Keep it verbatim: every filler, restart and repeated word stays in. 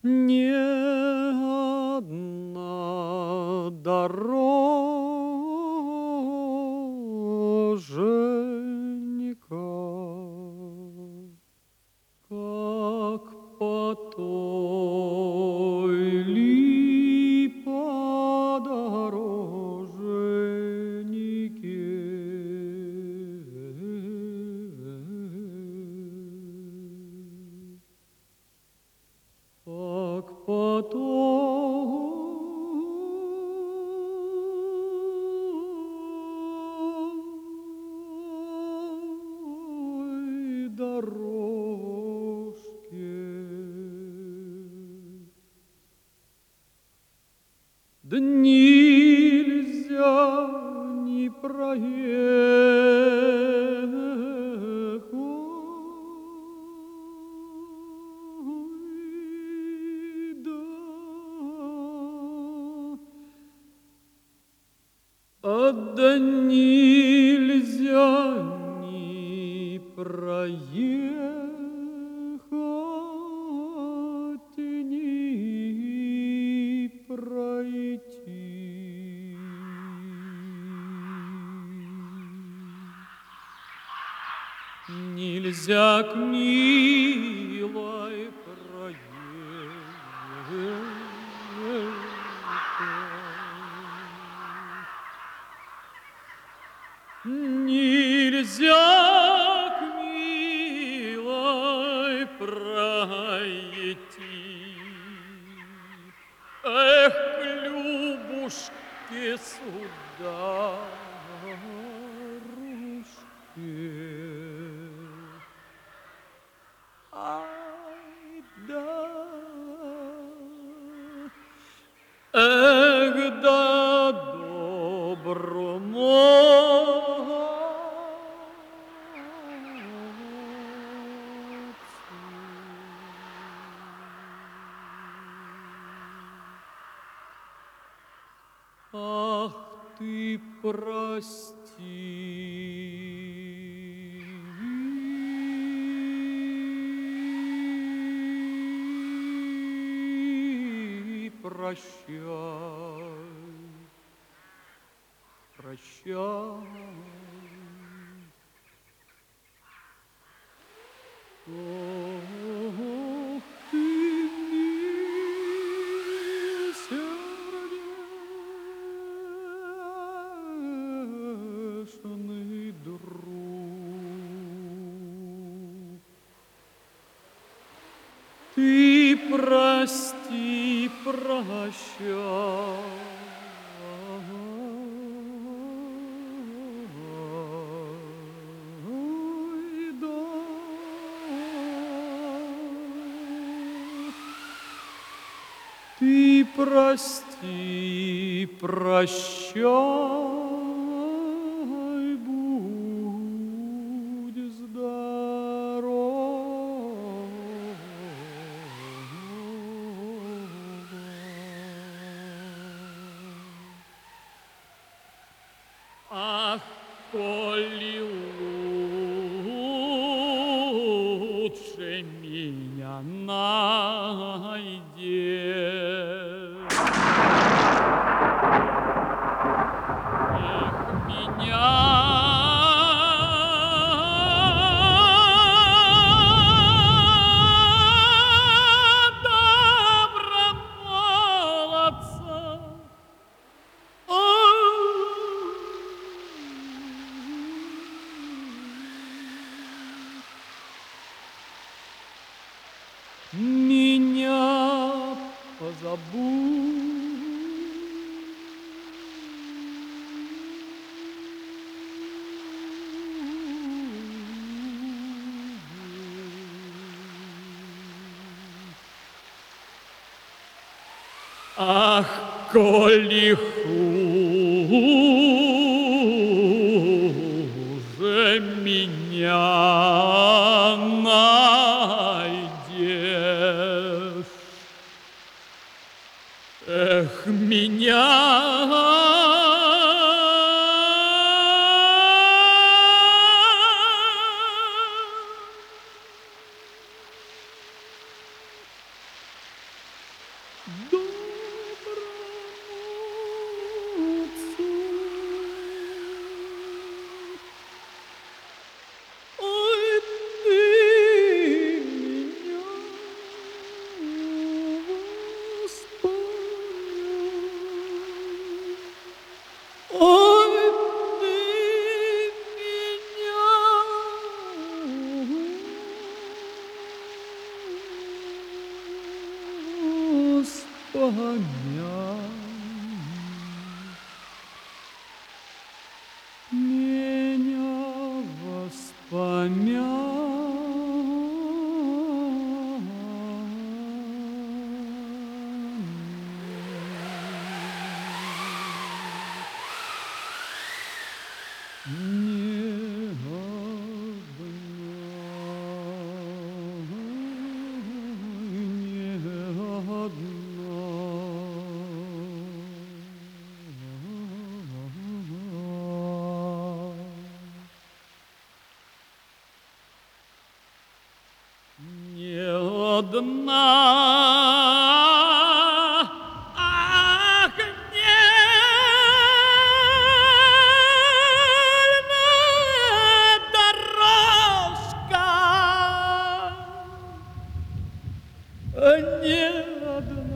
Не одна дороженька, как по той ли подорожнике, как по той дорожке. Да нельзя не проехать, да, а да нельзя не проехать, не пройти. Нельзя к милой проехать. Нельзя к милой пройти. Эх, к Любушке сударушке. Ай да, эх да доброму ах ты прости, прощай, прощай. Ох, ты милосердечный друг. Ты прости, прощай. Ты прости, прощай, будь здоров. Ах, коли лучше меня найдешь, эх, меня добромолодца, меня позабудь. Ах, коли хуже меня найдешь, эх, меня доброму отцу. Ой, ты меня воспоминай. Ой, ты меня воспоминай. Меня воспоминай. Не одна, не одна. Не одна, ах, нежная дорожка, не одна.